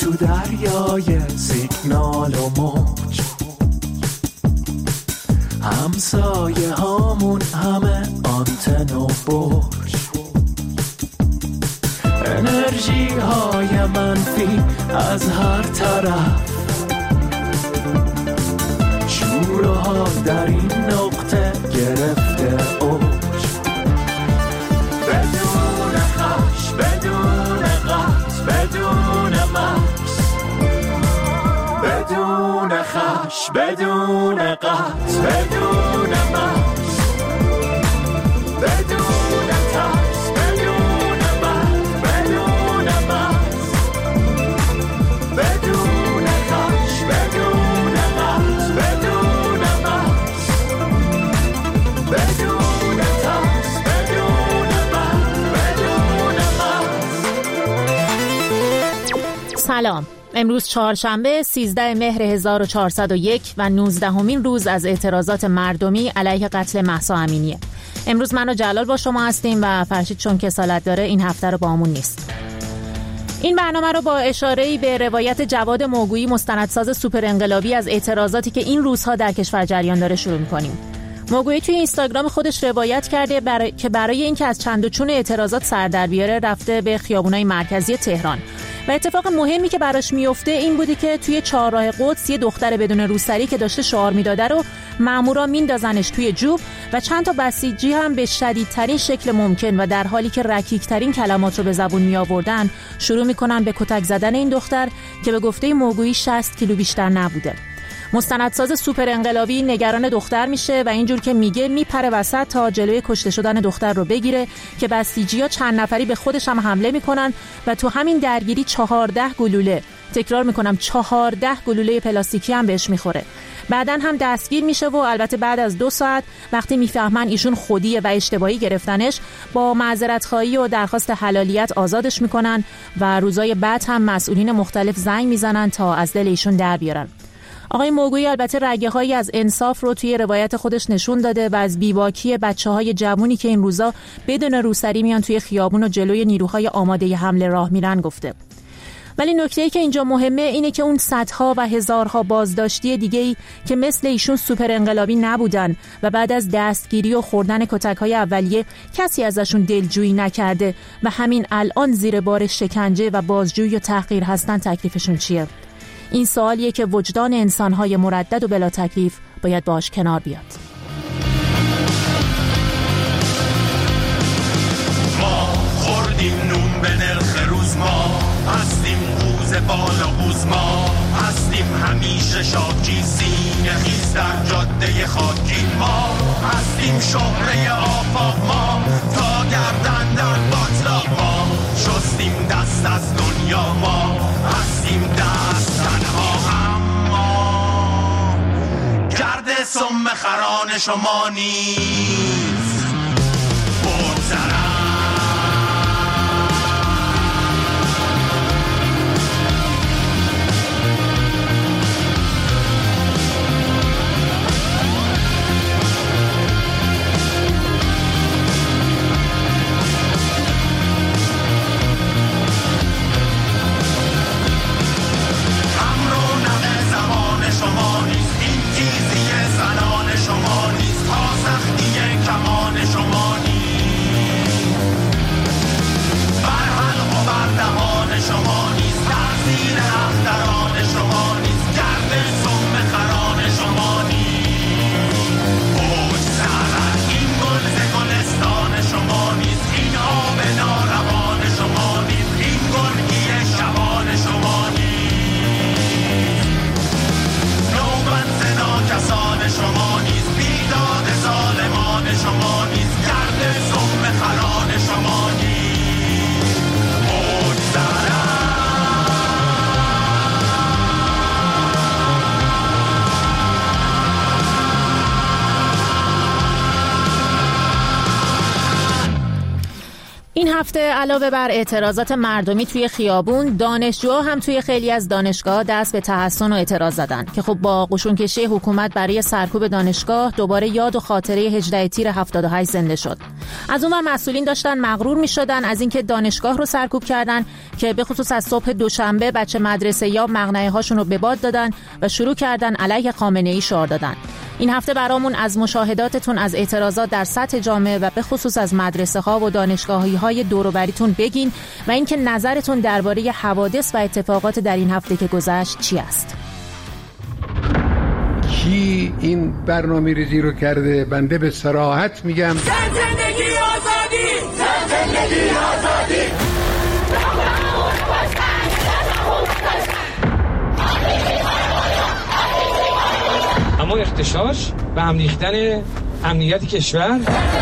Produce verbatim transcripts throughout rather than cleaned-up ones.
تو دریای سیگنال و موج، همسایه هامون همه آنتن و برج، انرژی های منفی از هر طرف، شور و حال در این نقطه گرفته اوج، بدون خش، بدون قط، بدون مکس، بدون خش، بدون قط، بدون مکس، بدون ترس، بدون مرگ، بدون مکس، بدون خش، بدون قط، بدون مکس، بدون ترس، بدون مرگ، بدون مکس. سلام. امروز چهارشنبه سیزده مهر هزار و چهارصد و یک و نوزدهمین روز از اعتراضات مردمی علیه قتل مهسا امینیه. امروز من و جلال با شما هستیم و فرشید چون کسالت داره این هفته رو با همون نیست. این برنامه رو با اشاره‌ای به روایت جواد موگویی مستندساز سوپر انقلابی از اعتراضاتی که این روزها در کشور جریان داره شروع می‌کنیم. موگویی توی اینستاگرام خودش روایت کرده برای... که برای اینکه از چند و چون اعتراضات سر در بیاره رفته به خیابونای مرکزی تهران و اتفاق مهمی که براش میفته این بوده که توی چهارراه قدس یه دختر بدون روسری که داشته شعار میداده رو مامورا میندازنش توی جوب و چند تا بسیجی هم به شدیدترین شکل ممکن و در حالی که رکیکترین کلمات رو به زبون می آوردن شروع میکنن به کتک زدن این دختر که به گفته موگویی شصت کیلو بیشتر نبوده. مستندساز سوپر انقلابی نگران دختر میشه و اینجور که میگه میپره وسط تا جلوی کشته شدن دختر رو بگیره که بسیجی‌ها چند نفری به خودش هم حمله میکنن و تو همین درگیری چهارده گلوله، تکرار میکنم چهارده گلوله پلاستیکی هم بهش میخوره. بعدن هم دستگیر میشه و البته بعد از دو ساعت وقتی میفهمن ایشون خودیه و اشتباهی گرفتنش با معذرت خواهی و درخواست حلالیت آزادش میکنن و روزای بعد هم مسئولین مختلف زنگ میزنن تا از دل ایشون در بیارن. آقای موگویی البته رگه‌هایی از انصاف رو توی روایت خودش نشون داده و از بیباکی بچه‌های جوونی که این روزا بدون روسری میان توی خیابون و جلوی نیروهای آماده حمله راه میرن گفته. ولی نکته‌ای که اینجا مهمه اینه که اون صدها و هزارها بازداشتی دیگه‌ای که مثل ایشون سوپر انقلابی نبودن و بعد از دستگیری و خوردن کتک‌های اولیه کسی ازشون دلجویی نکرده و همین الان زیر بار شکنجه و بازجویی و تحقیر هستن، تکلیفشون چیه؟ این سوالیه که وجدان انسان‌های مردد و بلا تکلیف باید باش کنار بیاد. ما خوردیم نون به نرخ روز، ما هستیم قوز بالا قوز، ما هستیم همیشه شاکی سینه خیز در جاده خاکی، ما هستیم شهره آفاق، ما تا گردن در باطلاق، ما شستیم دست از دنیا، ما هستیم دست تنها، اما گرد سم خران شما نیست بگذرم. شما نیست این تیزی زنان شما نیست، تا سختی این هفته علاوه بر اعتراضات مردمی توی خیابون، دانشجوها هم توی خیلی از دانشگاه دست به تحسن و اعتراض زدن که خب با قشونکشی حکومت برای سرکوب دانشگاه دوباره یاد و خاطره هجده تیر هفتاد و هشت زنده شد. از اون ور مسئولین داشتن مغرور می‌شدن از اینکه دانشگاه رو سرکوب کردن که به خصوص از صبح دوشنبه بچه مدرسه یا مقنعه هاشون رو به باد دادن و شروع کردن علیه خامنه‌ای شعار دادن. این هفته برامون از مشاهداتتون از اعتراضات در سطح جامعه و به خصوص از مدرسه ها و دانشگاهی های دور و بریتون بگین و اینکه نظرتون درباره حوادث و اتفاقات در این هفته که گذشت چی است؟ کی این برنامه ریزی رو کرده؟ بنده به صراحت میگم زندگی آزادی، زندگی آزادی. اما اختشاش و هم ریختن امنیت کشور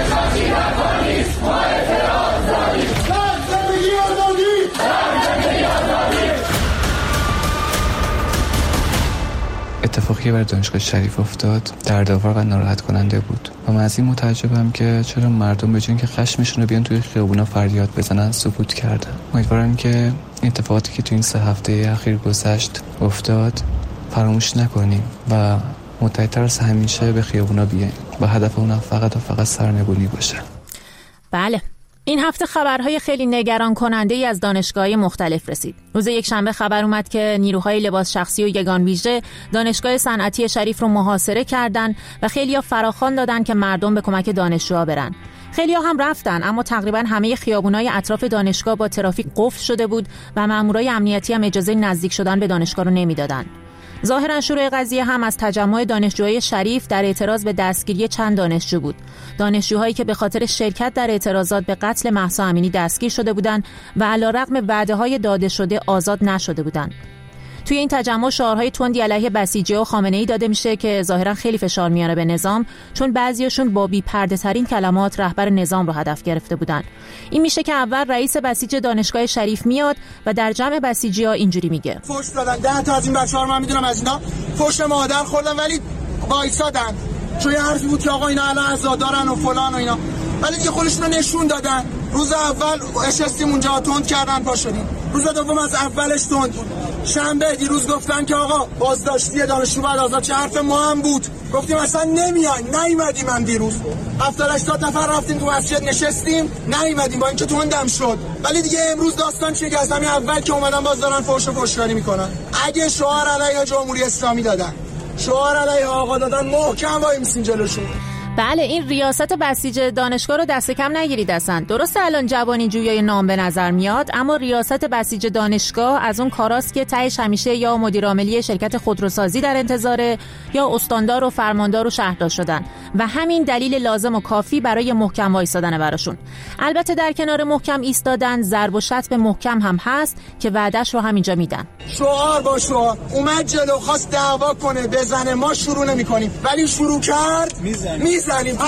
اتفاقی برای دانشگاه شریف افتاد دردآور و ناراحت کننده بود و من از این متعجبم که چرا مردم به جای اینکه خشمشون رو بیان توی خیابونا فریاد بزنن سکوت کردن. امیدوارم که این اتفاقاتی که توی این سه هفته اخیر گذشت افتاد فراموش نکنیم و متحدتر از همیشه به خیابونا بیایم و هدف اونم فقط و فقط سرنگونی باشه. بله، این هفته خبرهای خیلی نگران کننده ای از دانشگاه‌های مختلف رسید. روز یک شنبه خبر اومد که نیروهای لباس شخصی و یگان ویژه دانشگاه صنعتی شریف رو محاصره کردن و خیلی‌ها فراخوان دادن که مردم به کمک دانشجوها برن. خیلی‌ها هم رفتن، اما تقریباً همه خیابونای اطراف دانشگاه با ترافیک قفل شده بود و مامورای امنیتی هم اجازه نزدیک شدن به دانشگاه رو نمیدادن. ظاهراً شروع قضیه هم از تجمع دانشجوهای شریف در اعتراض به دستگیری چند دانشجو بود. دانشجوهایی که به خاطر شرکت در اعتراضات به قتل مهسا امینی دستگیر شده بودند و علیرغم وعده‌های داده شده آزاد نشده بودند. توی این تجمع شعارهای تندی علیه بسیجی و خامنه‌ای داده میشه که ظاهراً خیلی فشار میاره به نظام، چون بعضیاشون با بی‌پرده‌ترین کلمات رهبر نظام رو هدف گرفته بودن. این میشه که اول رئیس بسیج دانشگاه شریف میاد و در جمع بسیجی‌ها اینجوری میگه: فوش دادن، ده تا از این بچه‌ها رو من میدونم از اینا فوش مادر خوردن ولی وایسادن، چون یه حرفی بود که آقا اینا الان عزادارن و فلان و اینا، ولی دیگه خودشون رو نشون دادن. روز اول نشستیم اونجا تند کردن پا شدیم، روز دوم از اولش تند بود. شنبه دیروز گفتن که آقا بازداشتی دانشجو بعد آزاد، چه حرف ما هم بود، گفتیم اصلا نمیایم، نیومدیم. هم دیروز هفتاد هشتاد نفر رفتیم تو مسجد نشستیم نیومدیم با اینکه تندم شد، ولی دیگه امروز داستان چیه که از همین اول که اومدن باز دارن فوش و فوشکاری میکنن. اگه شعار علیه جمهوری اسلامی دادن، شعار علیه آقا دادن، محکم وای میسین جلوشون. بله، این ریاست بسیج دانشگاه رو دست کم نگیرید اصلا. درسته الان جوانی جویای نام به نظر میاد، اما ریاست بسیج دانشگاه از اون کاراست که تهش همیشه یا مدیر عاملی شرکت خودروسازی در انتظاره یا استاندار و فرماندار و شهردار شدن و همین دلیل لازم و کافی برای محکم وایسادن براشون. البته در کنار محکم ایستادن ضرب و شتم محکم هم هست که وعده‌اش رو همینجا میدن. شعار با شعار اومد جلو، خواست دعوا کنه بزنه، ما شروع نمی‌کنیم، ولی شروع کرد میزنیم.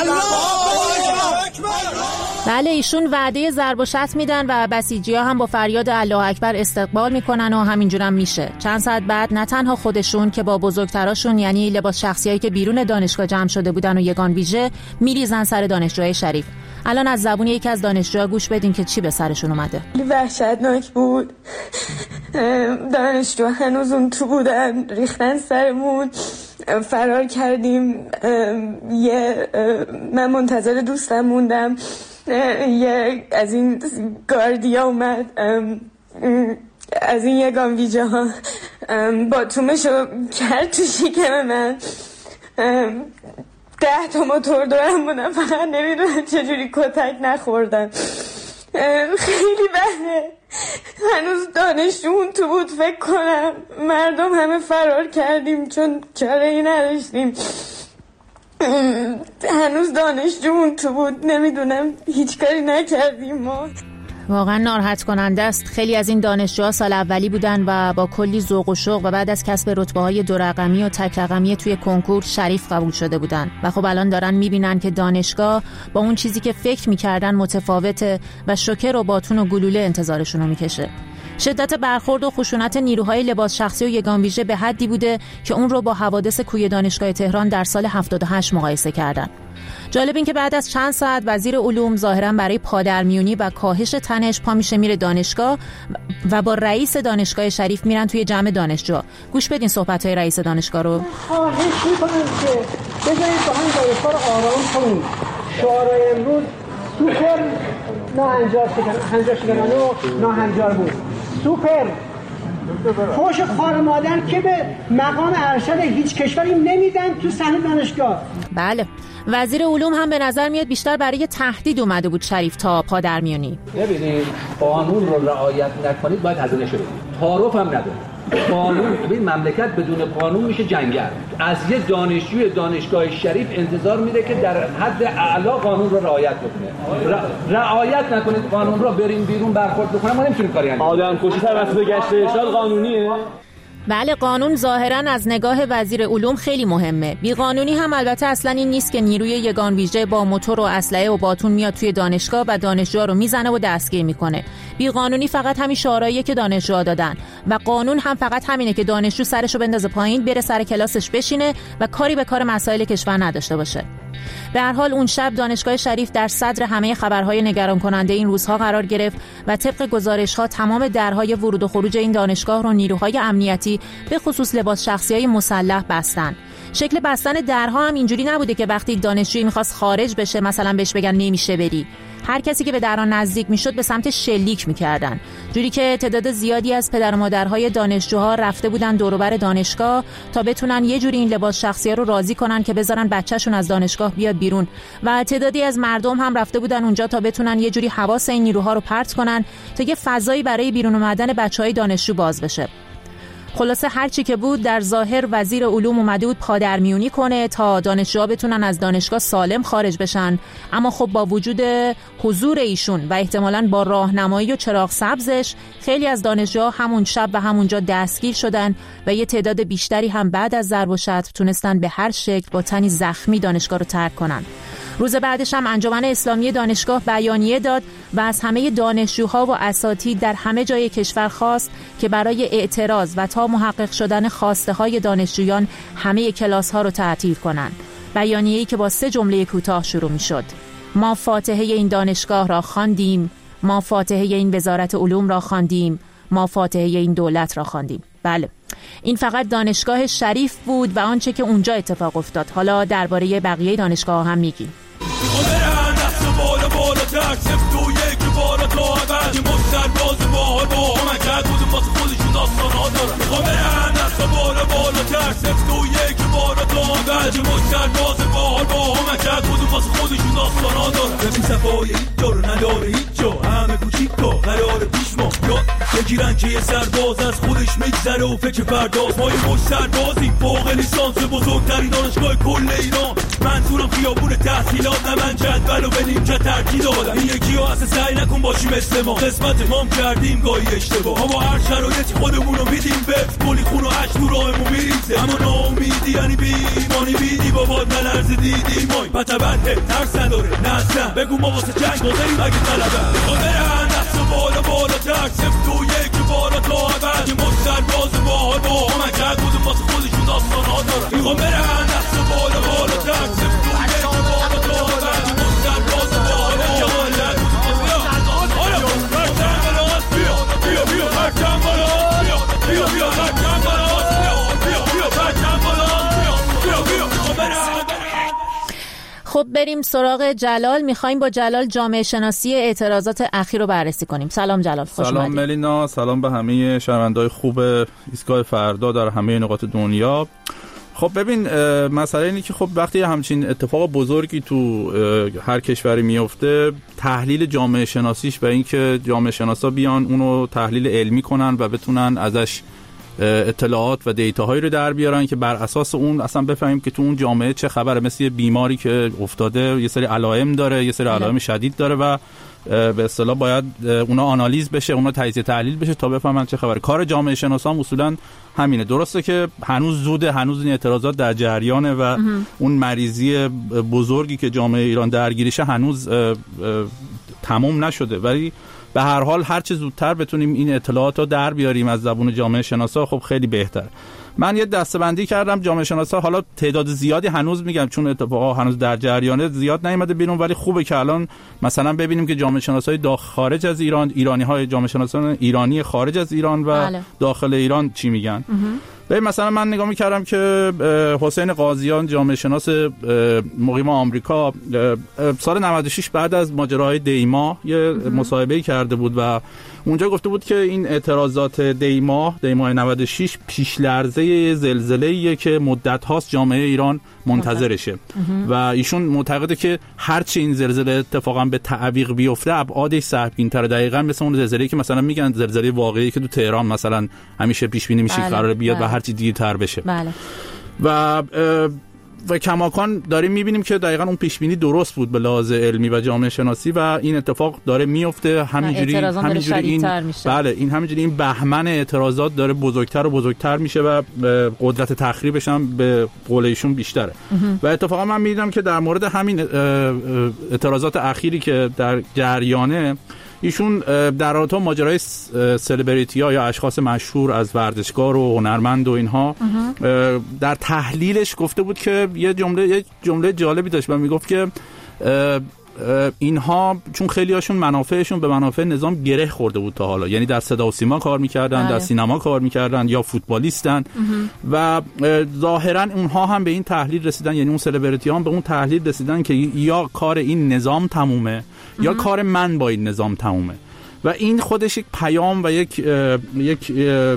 بله، ایشون وعده ضرب و شتم میدن و بسیجی‌ها هم با فریاد الله اکبر استقبال میکنن و همینجورم میشه. چند ساعت بعد نه تنها خودشون که با بزرگتراشون یعنی لباس شخصیایی که بیرون دانشگاه جمع شده بودن و یگان ویژه میریزن سر دانشجوهای شریف. الان از زبون یکی از دانشجوها گوش بدین که چی به سرشون اومده. وحشتناک بود. دانشجو هنوز اون تو بودن، ریختن سرمون، فرار کردیم. یه من منتظر دوستم موندم، یه از این گاردیا اومد از این یگان ویژه ها با تومشو کرد تو شکم من. ده تا موتور دارم بودم، فقط نمیدونم چجوری کتک نخوردن. خیلی بده. هنوز دانشجومون تو بود فکر کنم. مردم همه فرار کردیم چون چاره ای نداشتیم. هنوز دانشجومون تو بود، نمیدونم هیچ کاری نکردیم ما. واقعا ناراحت کننده است. خیلی از این دانشجوها سال اولی بودن و با کلی ذوق و شوق و بعد از کسب رتبه‌های دو رقمی و تک رقمی توی کنکور شریف قبول شده بودن و خب الان دارن میبینن که دانشگاه با اون چیزی که فکر میکردن متفاوته و شوکه و باتون و گلوله انتظارشون رو میکشه. شدت برخورد و خشونت نیروهای لباس شخصی و یگان ویژه به حدی بوده که اون رو با حوادث کوی دانشگاه تهران در سال هفتاد و هشت مقایسه کردن. جالب این که بعد از چند ساعت وزیر علوم ظاهراً برای پادرمیونی و کاهش تنش پا میشه میره دانشگاه و با رئیس دانشگاه شریف میرن توی جمع دانشجو. گوش بدین صحبت‌های رئیس دانشگاه رو. خواهش می‌کنم که بذارید با هم دانشگاه رو آرام کنیم. شعارهای امروز سوپر ناهنجار شدن هنجار شدن و ناهنجار بود. سوپر فوش خار مادر که به مقام ارشد هیچ کشوری نمیدن تو صحنه دانشگاه. بله، وزیر علوم هم به نظر میاد بیشتر برای تهدید اومده بود شریف تا پادرمیونی. ببینید قانون رو رعایت نکنید باید هزینه شه بدید. تعارف هم نداره. قانون ببین مملکت بدون قانون میشه جنگل. از یه دانشجوی دانشگاه شریف انتظار میره که در حد اعلا قانون رو رعایت بکنه. رعایت نکنید قانون رو بریم بیرون برخورد بکنه ما نمیتونیم کاری انجام بدیم. آدم کشی توسط گشت ارشاد قانونیه. بله، قانون ظاهراً از نگاه وزیر علوم خیلی مهمه. بیقانونی هم البته اصلا این نیست که نیروی یگان ویژه با موتور و اسلحه و باتون میاد توی دانشگاه و دانشجوها رو میزنه و دستگیر میکنه. بیقانونی فقط همین شعارهاییه که دانشجوها دادن و قانون هم فقط همینه که دانشجو سرشو بندازه پایین، بره سر کلاسش بشینه و کاری به کار مسائل کشور نداشته باشه. به هر حال اون شب دانشگاه شریف در صدر همه خبرهای نگران کننده این روزها قرار گرفت و طبق گزارش‌ها تمام درهای ورود و خروج این دانشگاه رو نیروهای امنیتی به خصوص لباس شخصی‌های مسلح بستن. شکل بستن درها هم اینجوری نبوده که وقتی دانشجویی می‌خواست خارج بشه مثلا بهش بگن نمیشه بری. هر کسی که به درها نزدیک میشد به سمت شلیک میکردن، جوری که تعداد زیادی از پدر و مادرهای دانشجوها رفته بودن دور و بر دانشگاه تا بتونن یه جوری این لباس شخصی‌ها رو راضی کنن که بذارن بچه‌شون از دانشگاه بیاد بیرون و تعدادی از مردم هم رفته بودن اونجا تا بتونن یه جوری حواس این نیروها رو پرت کنن تا یه فضایی برای بیرون اومدن بچه‌های دانشجو باز بشه. خلاصه هر چی که بود در ظاهر وزیر علوم اومده بود پادرمیونی کنه تا دانشجوها بتونن از دانشگاه سالم خارج بشن، اما خب با وجود حضور ایشون و احتمالاً با راهنمایی و چراغ سبزش خیلی از دانشجوها همون شب و همونجا دستگیر شدن و یه تعداد بیشتری هم بعد از ضرب و شتم تونستن به هر شکل با تنی زخمی دانشگاه رو ترک کنن. روز بعدش هم انجمن اسلامی دانشگاه بیانیه داد و از همه دانشجوها و اساتید در همه جای کشور خواست که برای اعتراض و تا محقق شدن خواسته های دانشجویان همه کلاس ها رو تعطیل کنند. بیانیه‌ای که با سه جمله کوتاه شروع می شد: ما فاتحه این دانشگاه را خواندیم، ما فاتحه این وزارت علوم را خواندیم، ما فاتحه این دولت را خواندیم. بله، این فقط دانشگاه شریف بود و آنچه که اونجا اتفاق افتاد. حالا درباره بقیه دانشگاه هم میگیم. بگیرن که یه سرباز از خودش میگذره و فکر فرداست. ما یه مش سربازی فوق لیسانس بزرگترین دانشگاه کل ایران. منظورم خیابون تحصیلات نه من جدول و بریم که ترکی دادم. این یکی ها اصلا سعی نکن باشی مثل ما، قسمت مام کردیم گاهی اشتباه. اما هر شرایطی خودمون رو میدیم بفت کلی خون و عشق تو راهمون میریزه. اما ناامیدی یعنی بیمانی بیدی بابات نلرز دیدی مای پتبنده ترس نداره نه بگو ما واسه جنگ بازاریم اگه طلبه میخواد برن دست و بالا بالا ترس تو یک بالا تا اول. یه مستر باز باحال با هم کرد بودم واسه خودشون داستان ها دارن. میخوام برن دست و بالا بالا ترس تو یک بالا تا اول. یه مستر باز باحال با هم کرد بودم برچم بالا بیا بیا بیا برچم بالا بیا بیا بیا برچم بالا بیا بیا برچم بالا بیا بیا بیا. خب بریم سراغ جلال. میخوایم با جلال جامعه شناسی اعتراضات اخیر رو بررسی کنیم. سلام جلال، خوش سلام اومدید. ملینا، سلام به همه شنونده‌های خوب ایستگاه فردا در همه نقاط دنیا. خب ببین مسئله اینه که خب وقتی همچین اتفاق بزرگی تو هر کشوری میفته تحلیل جامعه شناسیش و اینکه جامعه شناسا بیان اونو تحلیل علمی کنن و بتونن ازش اطلاعات و دیتاهایی رو در بیارن که بر اساس اون اصلا بفهمیم که تو اون جامعه چه خبره. مثل یه بیماری که افتاده یه سری علائم داره، یه سری علائم شدید داره و به اصطلاح باید اونا آنالیز بشه، اونا تجزیه تحلیل بشه تا بفهمن چه خبره. کار جامعه شناسان اصولا همینه. درسته که هنوز زوده، هنوز این اعتراضات در جریانه و اه. اون مریضی بزرگی که جامعه ایران درگیرشه هنوز تمام نشده، ولی به هر حال هر چه زودتر بتونیم این اطلاعات رو در بیاریم از زبون جامعه شناسا خب خیلی بهتره. من یه دسته‌بندی کردم جامعه شناسا، حالا تعداد زیادی هنوز میگم چون اتفاقا هنوز در جریانه زیاد نیومده بیرون، ولی خوبه که الان مثلا ببینیم که جامعه شناسای داخل خارج از ایران، ایرانی‌های جامعه شناسان ایرانی خارج از ایران و بله. داخل ایران چی میگن. ببین مثلا من نگاه می‌کردم که حسین قاضیان جامعه شناس مقیم آمریکا سال نود و شش بعد از ماجراهای دیما یه مصاحبه‌ای کرده بود و اونجا گفته بود که این اعتراضات دیما دیما نود و شش پیش لرزه زلزله‌ایه که مدت هاست جامعه ایران منتظرشه و ایشون معتقده که هرچی این زلزله اتفاقا به تعویق بیفته ابعادش سهمگین‌تره، دقیقاً مثل اون زلزله‌ای که مثلا میگن زلزله واقعی که تو تهران مثلا همیشه پیش بینی میشه قراره بیاد بله. و هرچی دیرتر بشه بله. و و کماکان داریم میبینیم که دقیقاً اون پیش بینی درست بود به لحاظ علمی و جامعه شناسی و این اتفاق داره میفته. همینجوری همینجوری این بله این همینجوری این بهمن اعتراضات داره بزرگتر و بزرگتر میشه و قدرت تخریبش هم به قول ایشون بیشتره. و اتفاقا من میدیدم که در مورد همین اعتراضات اخیری که در جریانه ایشون در رابطه با ماجرای سلبریتی‌ها یا اشخاص مشهور از ورزشکار و هنرمند و اینها در تحلیلش گفته بود که یه جمله یه جمله جالبی داشت و میگفت که اینها چون خیلی هاشون منافعشون به منافع نظام گره خورده بود تا حالا، یعنی در صدا و سیما کار میکردن آه. در سینما کار میکردن یا فوتبالیستن و ظاهرا اونها هم به این تحلیل رسیدن، یعنی اون سلبریتی ها هم به اون تحلیل رسیدن که یا کار این نظام تمومه یا کار من با این نظام تمومه و این خودش یک پیام و یک یک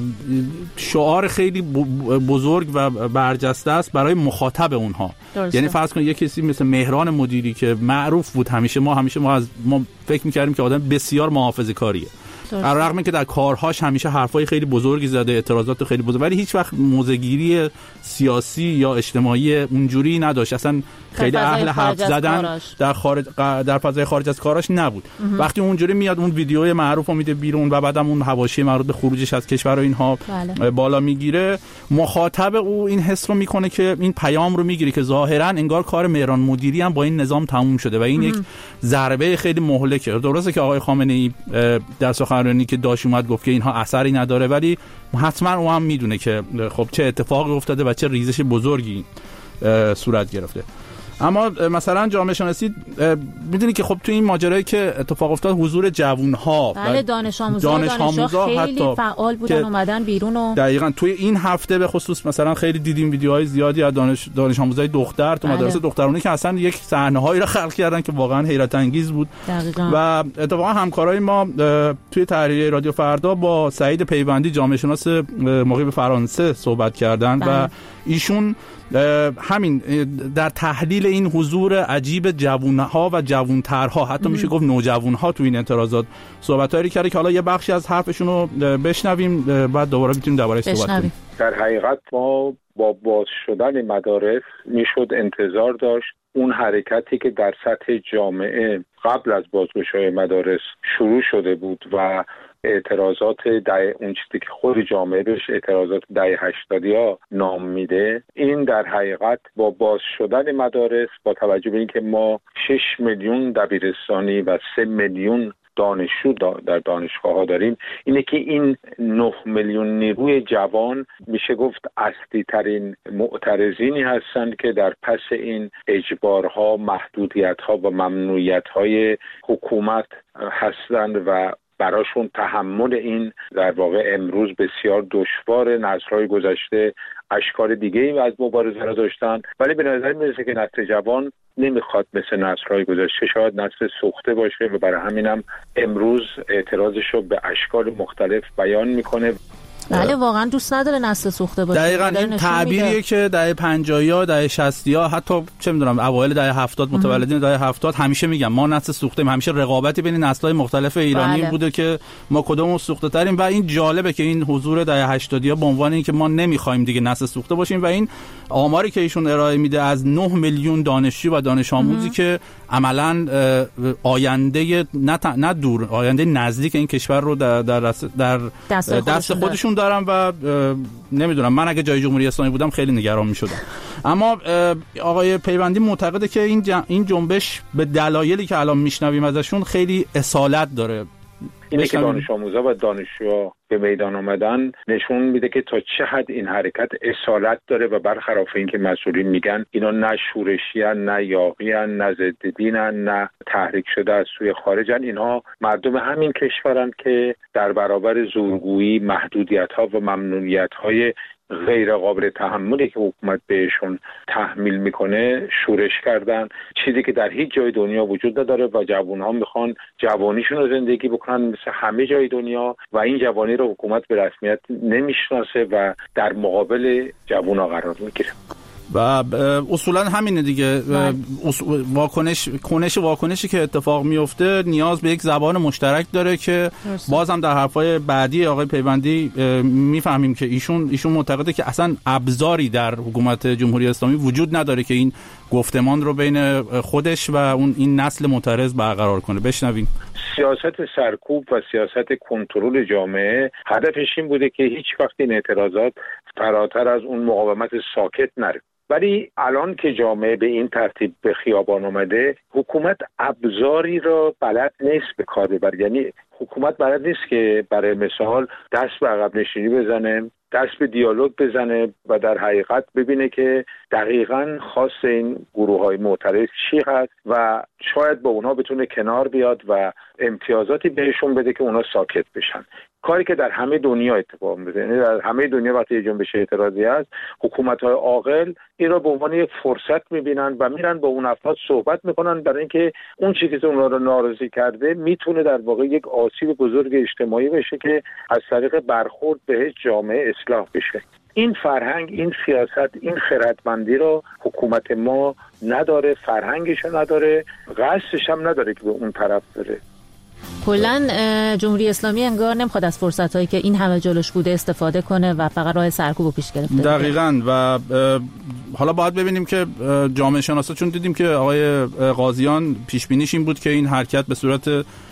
شعار خیلی بزرگ و برجسته است برای مخاطب اونها. درسته. یعنی فرض کنید یک کسی مثل مهران مدیری که معروف بود، همیشه ما همیشه ما از ما فکر می‌کردیم که آدم بسیار محافظه‌کاریه، علاوه بر که در کارهاش همیشه حرفای خیلی بزرگی زده، اعتراضات خیلی بزرگ، ولی هیچ وقت موضع‌گیری سیاسی یا اجتماعی اونجوری نداشت، اصلا خیلی اهل حرف زدن در خارج در فضای خارج از کاراش نبود. امه. وقتی اونجوری میاد اون ویدیوی معروفو میده بیرون و بعدم اون حواشی مربوط به خروجش از کشور و اینها بله. بالا میگیره، مخاطب او این حس رو میکنه که این پیام رو میگیره که ظاهرا انگار کار مهران مدیری هم با این نظام تموم شده و این امه. یک ضربه خیلی مهلکه. درسته که آقای خامنه‌ای در سخنرانی که داشت اومد گفت که اینها اثری نداره، ولی حتما او هم میدونه که خب چه اتفاقی افتاده و چه ریزش بزرگی صورت گرفته. اما مثلا جامعه شناسی میدونی که خب تو این ماجرایی که اتفاق افتاد حضور جوان‌ها بله دانش آموزا دانش آموزا خیلی فعال بودن اومدن بیرون و دقیقاً توی این هفته به خصوص مثلا خیلی دیدیم ویدیوهای زیادی از دانش دانش آموزای دختر تو مدارس بله. دخترانه که اصلا یک صحنه‌هایی را خلق کردن که واقعا حیرت انگیز بود. دقیقاً. و اتفاقا همکارای ما توی تحریریه رادیو فردا با سعید پیوندی جامعه شناس مقیم فرانسه صحبت کردن بله. و ایشون همین در تحلیل این حضور عجیب جوانها و جوانترها، حتی میشه گفت نوجوانها تو این اعتراضات صحبتایی کرده که حالا یه بخشی از حرفشون رو بشنویم بعد دوباره میتونیم درباره‌اش صحبت کنیم. در حقیقت ما با باز شدن مدارس میشد انتظار داشت اون حرکتی که در سطح جامعه قبل از بازگشایی مدارس شروع شده بود و اعتراضات دهه اون چیزی که خود جامعه بهش اعتراضات دهه هشتادی ها نام میده، این در حقیقت با باز شدن مدارس با توجه به اینکه ما شش میلیون دبیرستانی و سه میلیون دانشجو در دانشگاه ها داریم، اینه که این نه میلیون نیروی جوان میشه گفت اصلی ترین معترضینی هستند که در پس این اجبارها، محدودیتها و ممنوعیتهای حکومت هستند و براشون تحمل این در واقع امروز بسیار دشوار. نسل‌های گذشته اشکال دیگه‌ای از مبارزه را داشتن، ولی به نظر میرسه که نسل جوان نمیخواد مثل نسل‌های گذشته شاید نسل سوخته باشه و برای همینم امروز اعتراضش رو به اشکال مختلف بیان میکنه. بله واقعا دوست نداره نسل سوخته باشه. دقیقاً این تعبیریه که دهه پنجاهی‌ها، دهه شصتی‌ها، حتی چه می‌دونم اوایل دهه هفتاد متولدین دهه هفتاد همیشه میگم ما نسل سوخته‌ایم، همیشه رقابتی بین نسل‌های مختلف ایرانی بله. بوده که ما کدوم سوخته‌تریم و این جالبه که این حضور دهه هشتادی‌ها به عنوان اینکه ما نمی‌خوایم دیگه نسل سوخته باشیم و این آماری که ایشون ارائه میده از نه میلیون دانشجو و دانش آموزی که عملاً آینده نه نه دور آینده نزدیک این کشور رو در در در دست, دست خودشون دارم و نمیدونم من اگه جای جمهوری اسلامی بودم خیلی نگران میشدم. اما آقای پیوندی معتقده که این این جنبش به دلایلی که الان میشنویم ازشون خیلی اصالت داره اینه که دانش آموزا و دانشجوها به میدان آمدن نشون میده که تا چه حد این حرکت اصالت داره و برخلاف این که مسئولین میگن اینا نه شورشیان، نه یاغیان، نه ضد دینن، نه تحریک شده از سوی خارجن. اینها مردم همین کشورن که در برابر زورگویی، محدودیت‌ها و ممنوعیت‌های غیر قابل تحملی که حکومت بهشون تحمیل میکنه شورش کردن، چیزی که در هیچ جای دنیا وجود نداره و جوان‌ها میخوان جوانیشون رو زندگی بکنن مثل همه جای دنیا و این جوانی رو حکومت به رسمیت نمیشناسه و در مقابل جوان‌ها قرار میگیره. و اصولا همینه دیگه. واکنش کنش واکنشی که اتفاق میفته نیاز به یک زبان مشترک داره که بازم در حرفای بعدی آقای پیوندی میفهمیم که ایشون ایشون معتقده که اصلا ابزاری در حکومت جمهوری اسلامی وجود نداره که این گفتمان رو بین خودش و اون این نسل معترض برقرار کنه. بشنویم. سیاست سرکوب و سیاست کنترل جامعه هدفش این بوده که هیچ وقت این اعتراضات فراتر از اون مقاومت ساکت نره. ولی الان که جامعه به این ترتیب به خیابان آمده، حکومت ابزاری را بلد نیست به کار ببره. یعنی حکومت بلد نیست که برای مثال دست به عقب نشینی بزنه، دست به دیالوگ بزنه و در حقیقت ببینه که دقیقاً خواست این گروه‌های معترض چی هست و شاید با اونها بتونه کنار بیاد و امتیازاتی بهشون بده که اونها ساکت بشن. کاری که در همه دنیا اتفاق میفته. یعنی در همه دنیا وقتی یه جنبش اعتراضی هست، حکومت‌های عاقل این را به عنوان یک فرصت می‌بینن و میرن با اون افراد صحبت می‌کنن برای اینکه اون چیزی که اونها رو ناراضی کرده میتونه در واقع یک آسیب بزرگ اجتماعی بشه که از طریق برخورد به جامعه اصلاح بشه. این فرهنگ، این سیاست، این خردمندی رو حکومت ما نداره، فرهنگش نداره، قصدش هم نداره که به اون طرف بره. کلاً جمهوری اسلامی انگار نمیخواد از فرصتایی که این همه جلوش بوده استفاده کنه و فقط راه سرکوب پیش گرفته. دقیقاً. و حالا باید ببینیم که جامعه شناسا، چون دیدیم که آقای قاضیان پیش بینیش این بود که این حرکت به صورت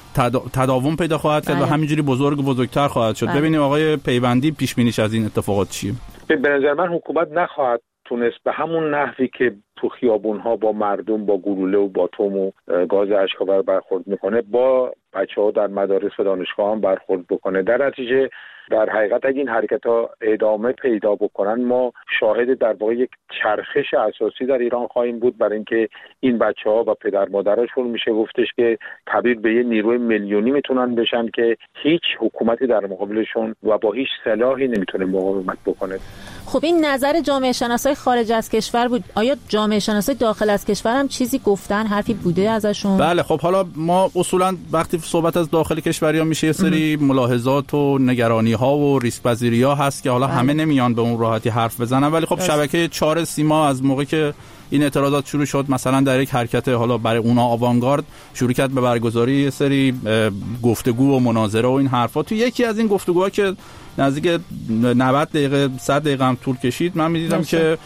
تداوم پیدا خواهد کرد و همینجوری بزرگ و بزرگتر خواهد شد. بله. ببینیم آقای پیوندی پیش بینیش از این اتفاقات چیه؟ به نظر من حکومت نخواهد تونست به همون نحوی که تو خیابون‌ها با مردم با گلوله و باتوم و گاز اشک‌آور برخورد میکنه با بچه‌ها در مدارس و دانشگاه هم برخورد بکنه. در نتیجه در حقیقت اگه این حرکت‌ها ادامه پیدا بکنن، ما شاهد در واقع یک چرخش اساسی در ایران خواهیم بود، برای اینکه این بچه‌ها و پدر مادرشون میشه گفتش که تبدیل به یه نیروی میلیونی میتونن بشن که هیچ حکومتی در مقابلشون و با هیچ سلاحی نمیتونه مقاومت بکنه. خب این نظر جامعه شناسای خارج از کشور بود. آیا جامعه شناسای داخل از کشور هم چیزی گفتن، حرفی بوده ازشون؟ بله. خب حالا ما اصولا وقتی صحبت از داخل کشوری ها میشه یه سری ملاحظات و نگرانی ها و ریسک پذیری ها هست که حالا بله. همه نمیان به اون راحتی حرف بزنن، ولی خب شبکه چهار سیما از موقع که این اعتراضات شروع شد مثلا در یک حرکت حالا برای اونا آوانگارد شروع کرد به برگزاری یه سری گفتگو و مناظره و این حرفا. تو یکی از این گفتگوها که نزدیک نود دقیقه صد دقیقه هم طول کشید، من می‌دیدم که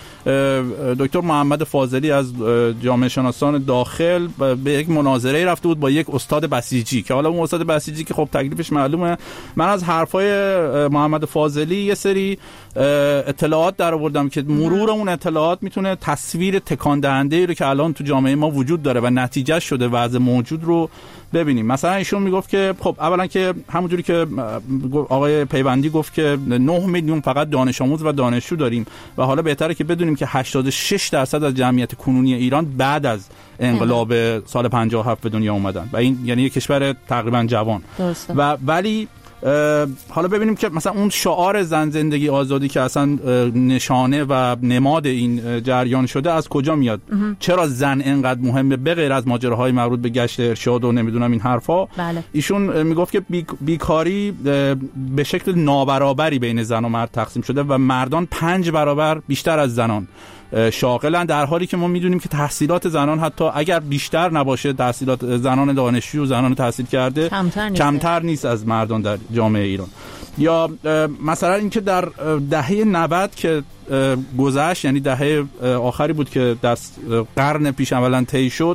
دکتر محمد فاضلی از جامعه شناسان داخل به یک مناظره رفته بود با یک استاد بسیجی که حالا اون استاد بسیجی که خب تکلیفش معلومه. من از حرفای محمد فاضلی یه سری اطلاعات در آوردم که مرور اون اطلاعات میتونه تصویر تکان دهنده‌ای رو که الان تو جامعه ما وجود داره و نتیجه شده وضع موجود رو ببینیم. مثلا ایشون میگفت که خب اولا که همونجوری که آقای پیوندی گفت که نه میلیون فقط دانش آموز و دانشجو داریم و حالا بهتره که بدونیم که هشتاد و شش درصد از جمعیت کنونی ایران بعد از انقلاب سال پنجاه و هفت به دنیا اومدن و این یعنی یک کشور تقریبا جوان. درسته. و ولی حالا ببینیم که مثلا اون شعار زن زندگی آزادی که اصلا نشانه و نماد این جریان شده از کجا میاد؟ امه. چرا زن اینقدر مهمه به غیر از ماجراهای مربوط به گشت ارشاد و نمیدونم این حرفا؟ بله. ایشون میگفت که بیکاری به شکل نابرابری بین زن و مرد تقسیم شده و مردان پنج برابر بیشتر از زنان شاغلن، در حالی که ما میدونیم که تحصیلات زنان حتی اگر بیشتر نباشه، تحصیلات زنان دانشجو و زنان تحصیل کرده کمتر نیست, کمتر نیست از مردان در جامعه ایران. یا مثلا اینکه در دهه نود که گذشت، یعنی دهه آخری بود که در قرن پیش اولا طی شد،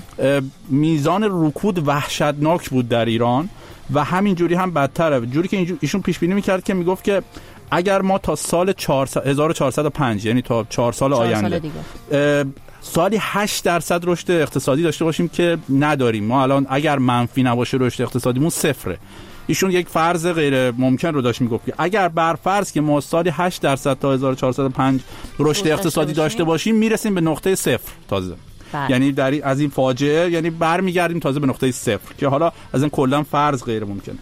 میزان رکود وحشتناک بود در ایران و همین جوری هم بدتره. جوری که ایشون پیش بینی میکرد که میگفت که اگر ما تا سال هزار و چهارصد و پنج یعنی تا چهار سال آینده سالی هشت درصد رشد اقتصادی داشته باشیم که نداریم. ما الان اگر منفی نباشه رشد اقتصادیمون صفره. ایشون یک فرض غیر ممکن رو داشت میگفت که اگر بر فرض که ما سالی هشت درصد تا هزار و چهارصد و پنج رشد اقتصادی داشته باشیم میرسیم به نقطه صفر تازه. بله. یعنی در از این فاجعه یعنی برمیگردیم تازه به نقطه صفر که حالا از این کلا فرض غیر ممکنه.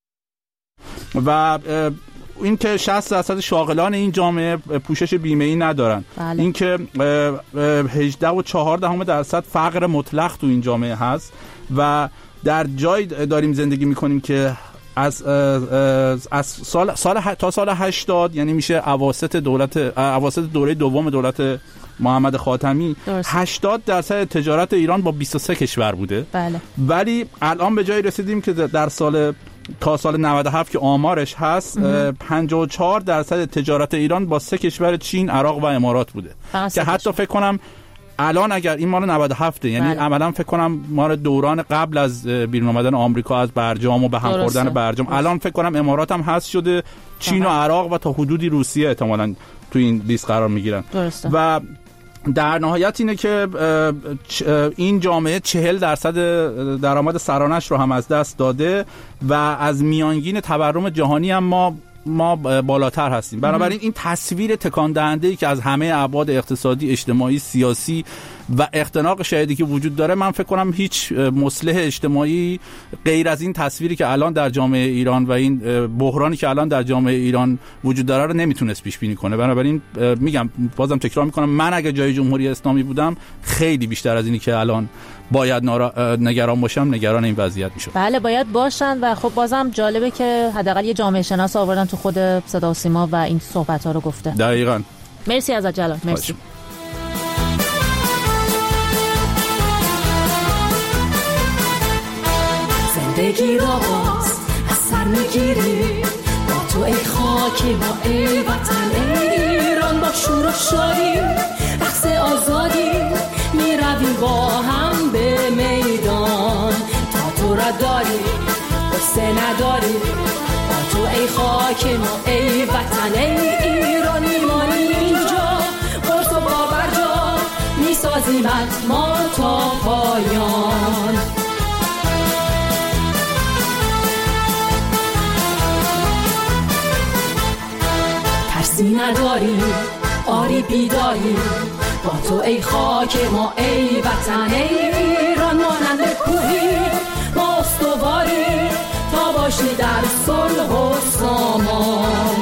و این که شصت درصد شاغلان این جامعه پوشش بیمه‌ای ندارن. بله. این که هجده و چهار دهم درصد فقر مطلق تو این جامعه هست و در جای داریم زندگی میکنیم که از از سال سال تا سال هشتاد یعنی میشه اواسط دولت اواسط دوره دوم دولت محمد خاتمی درست. هشتاد درصد تجارت ایران با بیست و سه کشور بوده. بله. ولی الان به جایی رسیدیم که در سال تا سال نود و هفت که آمارش هست پنجاه و چهار درصد تجارت ایران با سه کشور چین، عراق و امارات بوده که حتی فکر کنم الان اگر این مال نود و هفت یعنی بله. عملا فکر کنم مال دوران قبل از بیرون آمدن آمریکا از برجام و به هم خوردن برجام درسته. الان فکر کنم امارات هم هست شده، چین و عراق و تا حدودی روسیه احتمالاً تو این لیست قرار میگیرن. درسته. و در نهایت اینه که این جامعه چهل درصد درآمد سرانش رو هم از دست داده و از میانگین تورم جهانی هم ما ما بالاتر هستیم. بنابراین این تصویر تکان دهنده‌ای که از همه ابعاد اقتصادی، اجتماعی، سیاسی و اختناق شدیدی که وجود داره، من فکر کنم هیچ مصلح اجتماعی غیر از این تصویری که الان در جامعه ایران و این بحرانی که الان در جامعه ایران وجود داره رو نمیتونست پیش بینی کنه. بنابراین میگم، بازم تکرار میکنم، من اگه جای جمهوری اسلامی بودم خیلی بیشتر از اینی که الان باید نارا... نگران باشم نگران این وضعیت میشم. بله باید باشن. و خب بازم جالبه که حداقل یه جامعه شناس آوردن تو خود صدا و سیما و این صحبت‌ها رو گفته. دقیقاً. مرسی از جلال. مرسی. زندگی را باز از سر میگیری با تو ای خاک ما، ای وطن ایران، با شور و شادی رقص آزادی میرویم با هم به میدان. تا تو را داری قصه نداری، با تو ای خاک ما، ای وطن ایران، میمانی اینجا قرص و باورجا، میسازیمت ما تا پایان. ترسی نداری، آری بیداری، با تو ای خاک ما، ای وطن ایران، مانند کوهی ما استواری، تا باشی در صلح و سامان.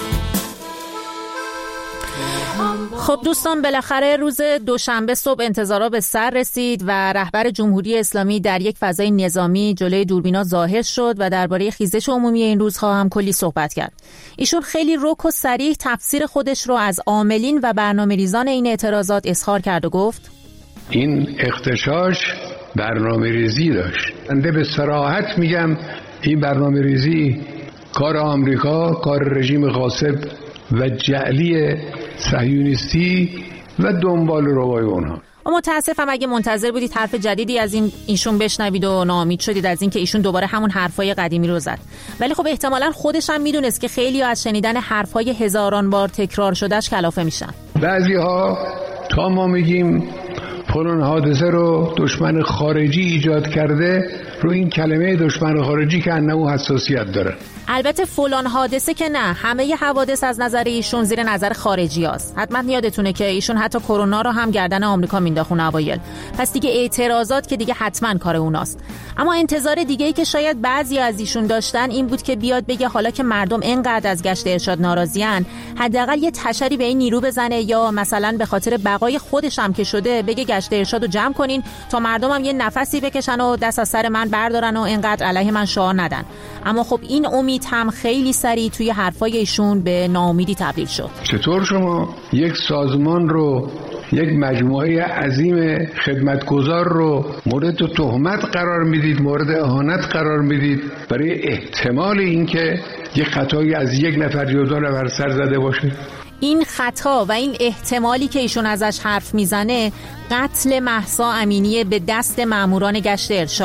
خب دوستان، بالاخره روز دوشنبه صبح انتظارات به سر رسید و رهبر جمهوری اسلامی در یک فضای نظامی جلوی دوربینا ظاهر شد و درباره خیزش عمومی این روزها هم کلی صحبت کرد. ایشون خیلی رک و صریح تفسیر خودش رو از عاملین و برنامه‌ریزان این اعتراضات اظهار کرد و گفت این اغتشاش برنامه‌ریزی داشت. بنده به صراحت میگم این برنامه‌ریزی کار آمریکا، کار رژیم غاصب و جعلی صهیونیستی و دنبال روای اونها. متاسفم اگه منتظر بودید حرف جدیدی از این ایشون بشنوید و ناامید شدید از این که ایشون دوباره همون حرفای قدیمی رو زد. ولی خب احتمالاً خودش هم میدونست که خیلی از شنیدن حرفای هزاران بار تکرار شدهش کلافه میشن. بعضی‌ها تا ما میگیم فلان حادثه رو دشمن خارجی ایجاد کرده، رو این کلمه دشمن خارجی که انه حساسیت داره. البته فلان حادثه که نه، همه حوادث از نظر ایشون زیر نظر خارجی است. حتما یادتونه که ایشون حتی کرونا رو هم گردن آمریکا مینداخون اوایل. پس دیگه اعتراضات که دیگه حتما کار اوناست. اما انتظار دیگه‌ای که شاید بعضی از ایشون داشتن این بود که بیاد بگه حالا که مردم اینقدر از گشت ارشاد ناراضیان، حداقل یه تشری به این نیرو بزنه، یا مثلا به خاطر بقای خودش هم که شده بگه گشت ارشادو جمع کنین تا مردم هم یه نفسی بکشن و دست از سر من بردارن و اینقدر علیه من شعار ندن. اما خب این امید هم خیلی سریع توی حرفای ایشون به ناامیدی تبدیل شد. چطور شما یک سازمان رو، یک مجموعه عظیم خدمتگزار رو مورد تهمت قرار میدید، مورد اهانت قرار میدید برای احتمال اینکه یک خطایی از یک نفر یا دو نفر سر زده باشه؟ این خطا و این احتمالی که ایشون ازش حرف میزنه قتل مهسا امینی به دست ماموران گشت ارشاد.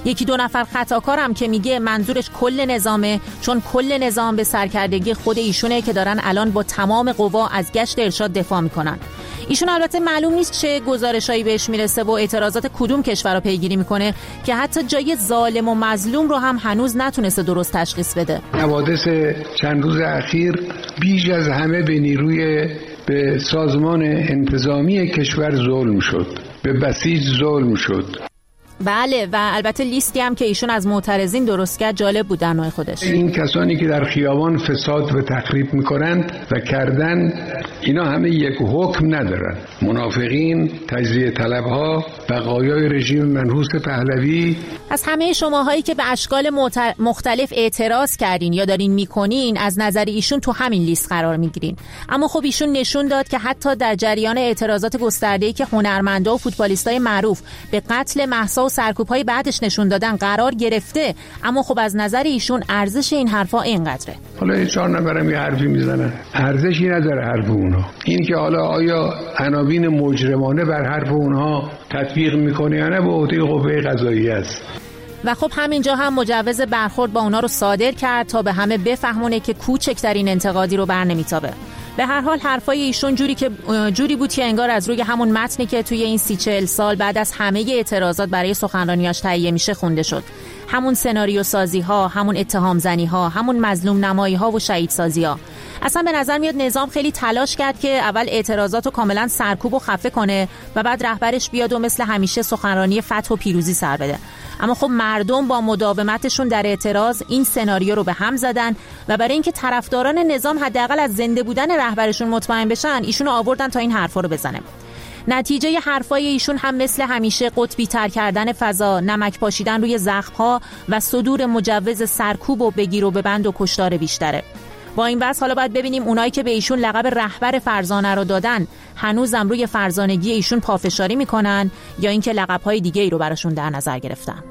یکی دو نفر خطاکارم که میگه منظورش کل نظامه، چون کل نظام به سرکردگی خود ایشونه که دارن الان با تمام قوا از گشت ارشاد دفاع میکنن. ایشون البته معلوم نیست چه گزارشایی بهش میرسه و اعتراضات کدوم کشور رو پیگیری میکنه که حتی جای ظالم و مظلوم رو هم هنوز نتونسته درست تشخیص بده. حوادث چند روز اخیر بیش از همه به نیروی به سازمان انتظامی کشور ظلم شد، به بسیج ظلم شد. بله، و البته لیستی هم که ایشون از معترضین درست کرد جالب بود در نوع خودش. این کسانی که در خیابان فساد و تخریب میکنند و کردن، اینا همه یک حکم ندارن. منافقین، تجزیه طلبها، بقایای رژیم منحوس پهلوی. از همه شماهایی که به اشکال مختلف اعتراض کردین یا دارین میکنین، از نظر ایشون تو همین لیست قرار میگیرین. اما خب ایشون نشون داد که حتی در جریان اعتراضات گسترده‌ای که هنرمندا و فوتبالیستای معروف به قتل مهسا و سرکوب‌های بعدش نشون دادن قرار گرفته، اما خب از نظر ایشون ارزش این حرفا اینقدره. حالا این چهار نفرم یه حرفی میزنن، ارزشی نداره حرف اونها. این که حالا آیا عناوین مجرمانه بر حرف اونها تطبیق میکنه یا نه به عهده قوه قضاییه است. و خب همینجا هم مجوز برخورد با اونا رو صادر کرد تا به همه بفهمونه که کوچکترین انتقادی رو بر نمیتابه. به هر حال حرفای ایشون جوری که جوری بود که انگار از روی همون متنی که توی این سی چهل سال بعد از همه اعتراضات برای سخنرانیاش تهیه میشه خونده شد. همون سناریو سازی ها، همون اتهام زنی ها، همون مظلوم نمایی ها و شهید سازی ها. اصلا به نظر میاد نظام خیلی تلاش کرد که اول اعتراضات رو کاملا سرکوب و خفه کنه و بعد رهبرش بیاد و مثل همیشه سخنرانی فتح و پیروزی سر بده. اما خب مردم با مداومتشون در اعتراض این سناریو رو به هم زدن و برای اینکه طرفداران نظام حداقل از زنده بودن رهبرشون مطمئن بشن، ایشون رو آوردن تا این حرفا رو بزنه. نتیجه حرفای ایشون هم مثل همیشه قطبی تر کردن فضا، نمک پاشیدن روی زخم‌ها و صدور مجوز سرکوب و بگیر و ببند و کشتار بیشتره. با این بس حالا باید ببینیم اونایی که به ایشون لقب رهبر فرزانه رو دادن هنوزم روی فرزانگی ایشون پافشاری میکنن یا اینکه لقب‌های دیگه‌ای رو براشون در نظر گرفتن.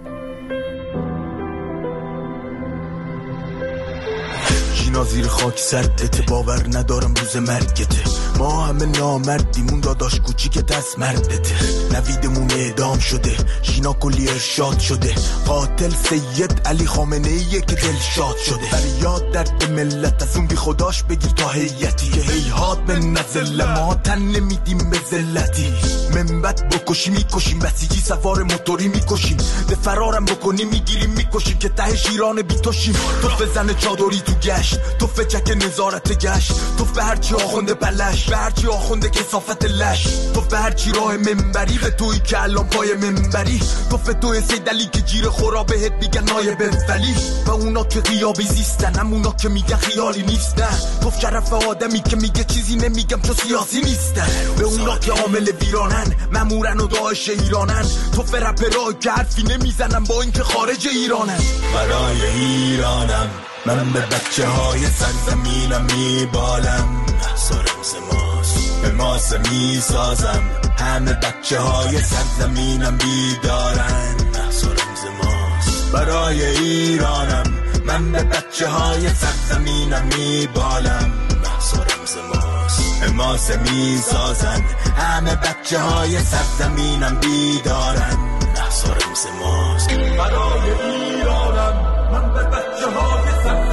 جینا زیر خاک سرتته، باور ندارم روز مرگته. ما همه نامردیمون داداش کوچیک دست مردته. نویدمون اعدام شده، ژینا کلی ارشاد شده. قاتل سید علی خامنه ایه که دل شاد شده. فریاد درد ملت از اون بی خداش بگیر تا هیئتی که هیهات به نزله ما تن نمیدیم به ذلتی. منبت بکشی میکشیم، بسیجی سوار موتوری میکشیم. ده فرارم بکنی میگیریم میکشیم که ته شیران بی توشیم. تو بزن چادری تو گشت، تو فچک نظارت گشت، تو به هرچی آخونده بلش، به هرچی آخونده کسافت لش، تو به هرچی راه منبری، به توی که الان پای منبری، تو به توی سیدلی که جیر خورا بهت میگن نایب ولی. و اونا که غیابی زیستن، همونا که میگن خیالی نیستن. تو شرف آدمی که میگه چیزی نمیگم چون سیاسی نیستن. به اونا که عامل ویرانن، مامورن و داعش ایرانن. تو فرپ راه که حرفی نمیزنن با اینکه خارج ایرانن. برای ایرانم من به بچه های سرزمینم میبالم، سرمز ماست به ماسه میسازم. همه بچه های سرزمینم بیدارن، سرمز ماست برای ایرانم. من به بچه های سرزمینم میبالم، سرمز ماست به ماسه میسازن. همه بچه های سرزمینم بیدارن، سرمز ماست برای ایرانم. من به بچه های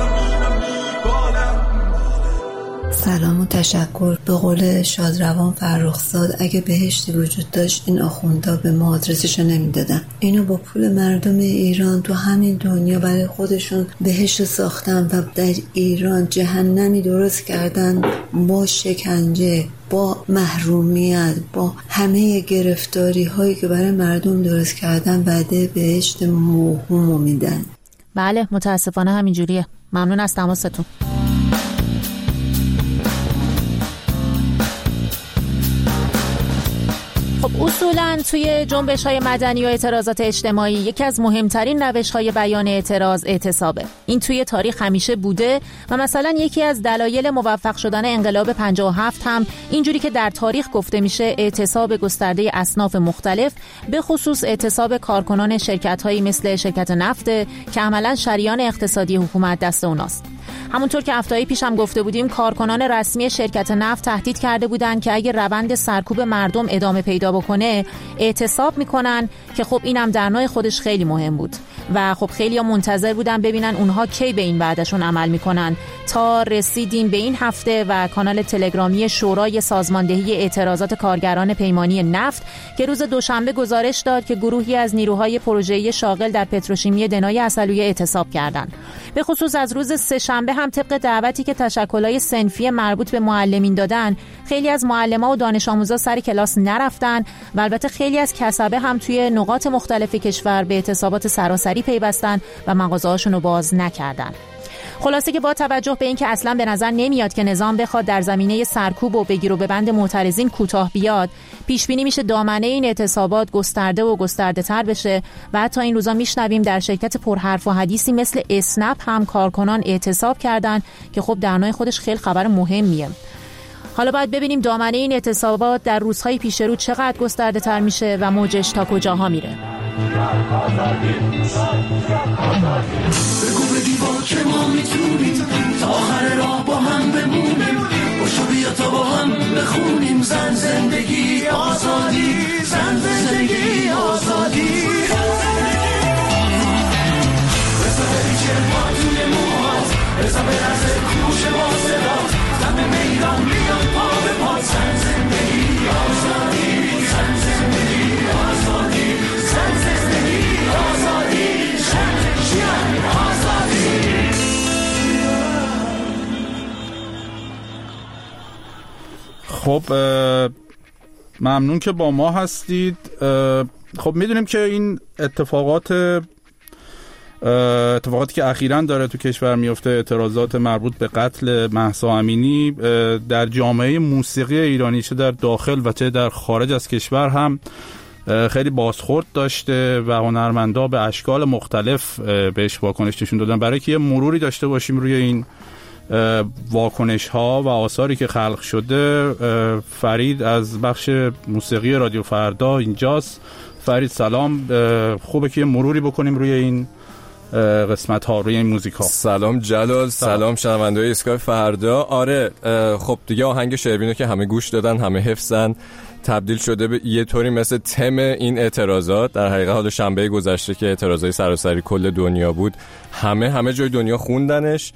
سلام و تشکر. به قول شادروان فرخزاد، اگه بهشتی وجود داشت این آخوندا به ما آدرسشو نمیدادن. اینو با پول مردم ایران تو همین دنیا برای خودشون بهشت ساختن و در ایران جهنمی درست کردن، با شکنجه، با محرومیت، با همه گرفتاری هایی که برای مردم درست کردن وعده بهشت موهومو میدن. بله متاسفانه همینجوریه. ممنون از تماستون. خب اصولاً توی جنبش‌های مدنی و اعتراضات اجتماعی یکی از مهمترین روش‌های بیان اعتراض اعتصابه. این توی تاریخ همیشه بوده و مثلا یکی از دلایل موفق شدن انقلاب پنجاه و هفت هم اینجوری که در تاریخ گفته میشه اعتصاب گسترده اصناف مختلف، به خصوص اعتصاب کارکنان شرکت‌هایی مثل شرکت نفت که عملاً شریان اقتصادی حکومت دست اوناست. همونطور که هفته‌ای پیش هم گفته بودیم، کارکنان رسمی شرکت نفت تهدید کرده بودند که اگه روند سرکوب مردم ادامه پیدا بکنه اعتصاب میکنن، که خب اینم در نوع خودش خیلی مهم بود. و خب خیلی‌ها منتظر بودن ببینن اونها کی به این وعدهشون عمل میکنن تا رسیدیم به این هفته و کانال تلگرامی شورای سازماندهی اعتراضات کارگران پیمانی نفت که روز دوشنبه گزارش داد که گروهی از نیروهای پروژه‌ای شاغل در پتروشیمی دنای عسلویه اعتصاب کردند. به خصوص از روز سه‌شنبه هم طبق دعوتی که تشکل‌های صنفی مربوط به معلمین دادن، خیلی از معلم‌ها و دانش آموزا سر کلاس نرفتن و البته خیلی از کسبه هم توی نقاط مختلف کشور به اعتصابات سراسری پیوستن و مغازه‌هاشون رو باز نکردن. خلاصه که با توجه به اینکه اصلا به نظر نمیاد که نظام بخواد در زمینه سرکوب و بگیر و ببند معترضین کوتاه بیاد، پیش بینی میشه دامنه این اعتصابات گسترده و گسترده تر بشه و حتی این روزا میشنویم در شرکت پرحرف و حدیثی مثل اسنپ هم کارکنان اعتصاب کردن که خب در نوع خودش خیلی خبر مهمیه. حالا باید ببینیم دامنه این اعتصابات در روزهای پیش رو چقدر گسترده تر میشه و موجش تا کجاها میره. بگو به دیوار که ما میتونیم تا آخر راه با هم بمونیم، باشو بیا تا با هم بخونیم زن زندگی آزادی، زن زندگی آزادی. رسا بری چرما توی موهات، رسا برزه کوش با صدات، دم میدان میان پا به پا، زن زندگی آزادی، زن زندگی آزادی، زن زندگی آزادی، زن زندگی آزادی. خب ممنون که با ما هستید. خب میدونیم که این اتفاقات اتفاقاتی که اخیراً داره تو کشور میفته، اعتراضات مربوط به قتل مهسا امینی، در جامعه موسیقی ایرانی چه در داخل و چه در خارج از کشور هم خیلی بازخورد داشته و هنرمندا به اشکال مختلف بهش واکنش نشون دادن. برای که یه مروری داشته باشیم روی این واکنش ها و آثاری که خلق شده، فرید از بخش موسیقی رادیو فردا اینجاست. فرید سلام، خوبه که یه مروری بکنیم روی این قسمت ها، روی این موزیک ها. سلام جلال، سلام شنونده‌های اسکای فردا. آره خب دیگه آهنگ شروینو که همه گوش دادن، همه حفظن، تبدیل شده به یه طوری مثل تم این اعتراضات. در حقیقت حالا شنبه گذشته که اعتراضای سراسری کل دنیا بود، همه همه جای دنیا خوندنش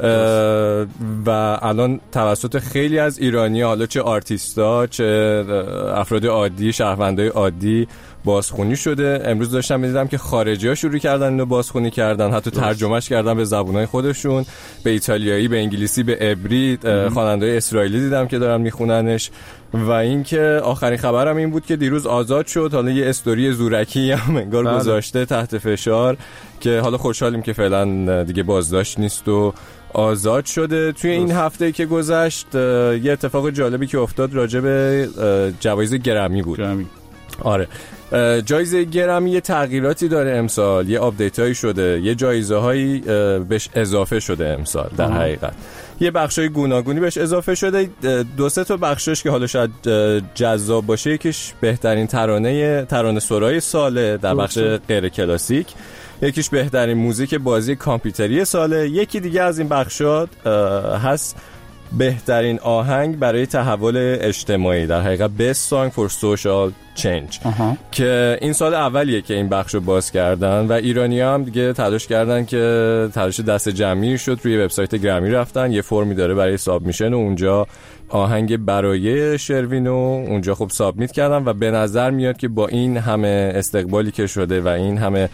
و الان توسط خیلی از ایرانی‌ها، حالا چه آرتیستا چه افراد عادی، شهروندای عادی، بازخونی شده. امروز داشتم می‌دیدم که خارجی‌ها شروع کردن اینو بازخونی کردن، حتی ترجمهش کردن به زبون‌های خودشون، به ایتالیایی، به انگلیسی، به عبری. خواننده‌های اسرائیلی دیدم که دارن میخوننش. و اینکه آخرین خبرم این بود که دیروز آزاد شد. حالا یه استوری زورکی هم انگار گذاشته تحت فشار که حالا خوشحالیم که فعلا دیگه بازداشت نیست و آزاد شده. توی این هفته که گذشت یه اتفاق جالبی که افتاد راجع به جوایز گرمی بود. گرمی. آره، جایزه گرمی یه تغییراتی داره امسال، یه آپدیتایی شده، یه جایزه هایی بهش اضافه شده امسال. در آه. حقیقت یه بخشای گوناگونی بهش اضافه شده. دو سه تا بخشش که حالا شاید جذاب باشه، یکیش بهترین ترانه ترانه سرای ساله در بخش غیر کلاسیک، یکیش بهترین موزیک بازی کامپیوتری ساله، یکی دیگه از این بخشات هست بهترین آهنگ برای تحول اجتماعی، در حقیقت Best Song for Social Change. آها. که این سال اولیه که این بخشو باز کردن و ایرانی‌ها هم دیگه تلاش کردن که تلاش دست جمعی شد، روی وبسایت گرمی رفتن، یه فرمی داره برای سابمیشن و اونجا آهنگ برای شروینو اونجا خب سابمیت کردن و به نظر میاد که با این همه استقبالی که شده و این همه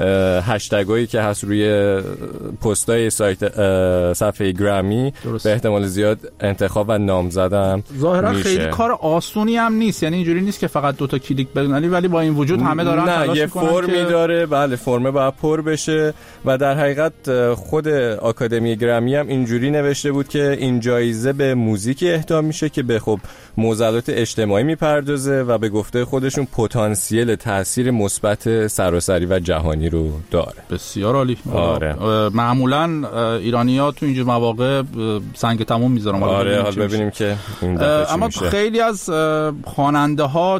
هشتگایی که هست روی پستای سایت صفحه گرمی، به احتمال زیاد انتخاب و نامزدم ظاهرا میشه. خیلی کار آسونی هم نیست، یعنی اینجوری نیست که فقط دو تا کلیک بزنی، ولی با این وجود همه دارن تلاش میکنن. نه، یه فرمی که... داره، بله، فرم باید پر بشه و در حقیقت خود آکادمی گرمی هم اینجوری نوشته بود که این جایزه به موزیک اهدا میشه که به خب معضلات اجتماعی میپردازه و به گفته خودشون پتانسیل تاثیر مثبت سراسری و جهانی رو داره. بسیار عالی. آره. معمولا ایرانی‌ها تو اینجور مواقع سنگ تموم میذارن. آره، حالا ببینیم که این دفعه اما میشه. خیلی از خواننده ها چه از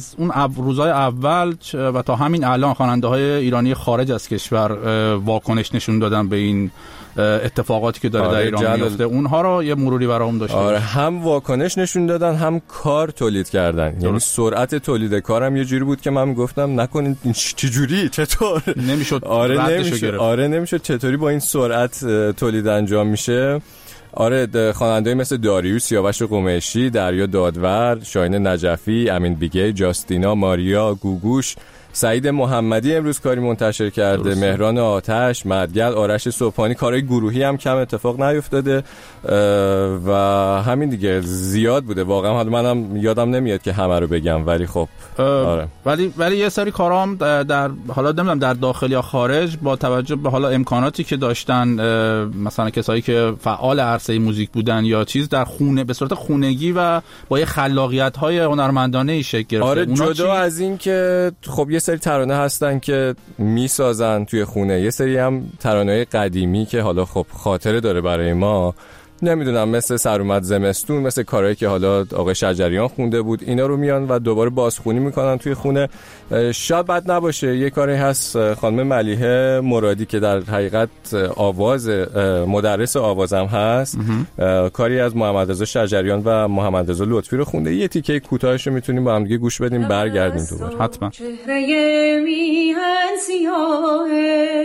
از اون روزهای اول و تا همین الان خواننده های ایرانی خارج از کشور واکنش نشون دادن به این اتفاقاتی که داره آره در ایران میفته، اونها رو یه مروری برام داشته. آره هم واکنش نشون دادن هم کار تولید کردن درست. یعنی سرعت تولید کارم یه جوری بود که من گفتم نکنین چه جوری چطور نمیشد آره نمیشد آره نمیشد چطوری با این سرعت تولید انجام میشه. آره خواننده‌ای مثل داریوش، سیاوش قمیشی، دریا دادور، شاهین نجفی، امین بیگی، جاستینا، ماریا، گوگوش، سعید محمدی امروز کاری منتشر کرده، درسته. مهران آتش، مدگل، آرش صبحانی. کارهای گروهی هم کم اتفاق نیفتاده و همین دیگه زیاد بوده واقعا. حالا منم یادم نمیاد که همه رو بگم ولی خب آره. ولی ولی یه سری کارا هم در حالا نمیدونم در داخل یا خارج با توجه به حالا امکاناتی که داشتن، مثلا کسایی که فعال عرصه موزیک بودن یا چیز در خونه به صورت خونگی و با یه خلاقیت‌های هنرمندانه‌ای شکل گرفته. آره جدا از این که خب یه سری ترانه هستن که میسازن توی خونه، یه سری هم ترانه‌های قدیمی که حالا خب خاطره داره برای ما، نمیدونم مثل سر اومد زمستون، مثل کارهایی که حالا آقای شجریان خونده بود، اینا رو میان و دوباره بازخونی میکنن توی خونه. شاید بد نباشه. یه کاری هست خانم ملیحه مرادی که در حقیقت آواز مدرس آوازم هست، کاری از محمد رضا شجریان و محمد رضا لطفی رو خونده. یه تیکه کوتاهش رو میتونیم با هم دیگه گوش بدیم برگردیم دوباره. حتما. چهره میهن سیاهه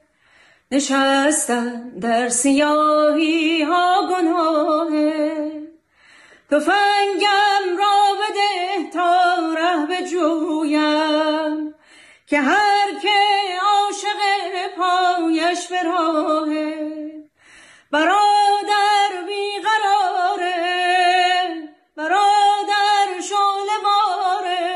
نشستن در سیاهی ها گناهه، تفنگم را بده تا ره بجویم که هر که عاشق پایش به راهه، برادر بیقراره برادر شعله باره،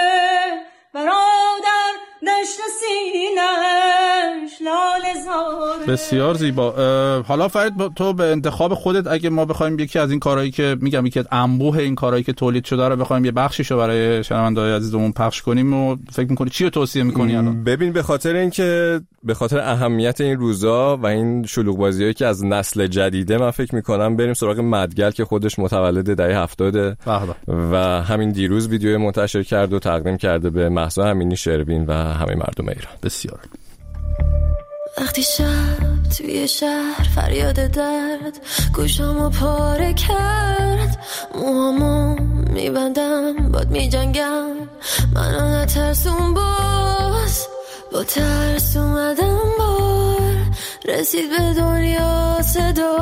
برادر دشت سینش لاله زاره. بسیار زیبا. حالا فرید تو به انتخاب خودت اگه ما بخوایم یکی از این کارهایی که میگم یکی از انبوه این کارهایی که تولید شده رو بخوایم یه بخشیشو برای شنونده‌های عزیزمون پخش کنیم و فکر می‌کنی چی رو توصیه می‌کنی الان؟ ببین به خاطر اینکه به خاطر اهمیت این روزا و این شلوغ بازیایی که از نسل جدیده، من فکر می‌کنم بریم سراغ مدگل که خودش متولد دهه هفتاد و همین دیروز ویدیو منتشر کرد و تقدیم کرده به مهسا امینی شروین و همه مردم ایران. بسیار. وقتی شب توی شهر فریاد درد گوشامو پاره کرد، موهامو میبندم باد میجنگم، منو نترسون باز، با ترس اومدم بار رسید به دنیا صدا،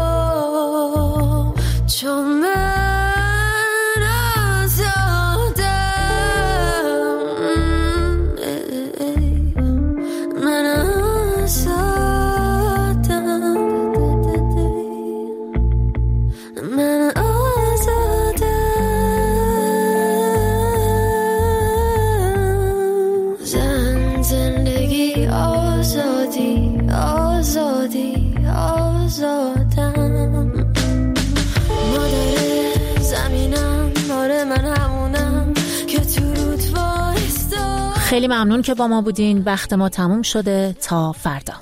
چون من خیلی ممنون که با ما بودین. وقت ما تموم شده. تا فردا.